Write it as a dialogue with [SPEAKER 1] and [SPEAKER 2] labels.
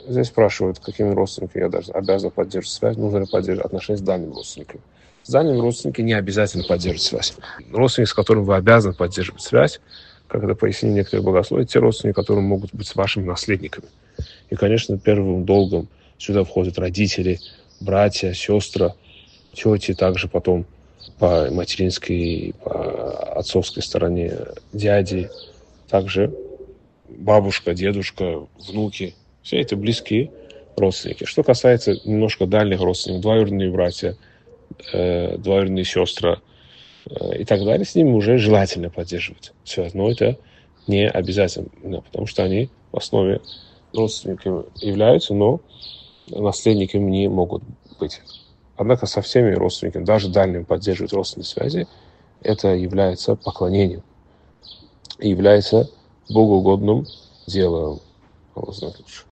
[SPEAKER 1] Здесь спрашивают, какими родственниками я даже обязан поддерживать связь, нужно ли поддерживать отношения с дальними родственниками. С дальними родственниками не обязательно поддерживать связь. Родственники, с которыми вы обязаны поддерживать связь, как это пояснили некоторые богословы, те родственники, которые могут быть вашими наследниками. И, конечно, первым долгом сюда входят родители, братья, сестры, тети, также потом по материнской, по отцовской стороне дяди, также бабушка, дедушка, внуки. Все это близкие родственники. Что касается немножко дальних родственников, двоюродные братья, двоюродные сестры и так далее, с ними уже желательно поддерживать связь. Но это не обязательно, потому что они в основе родственниками являются, но наследниками не могут быть. Однако со всеми родственниками, даже дальними, поддерживать родственные связи, это является поклонением и является богоугодным делом.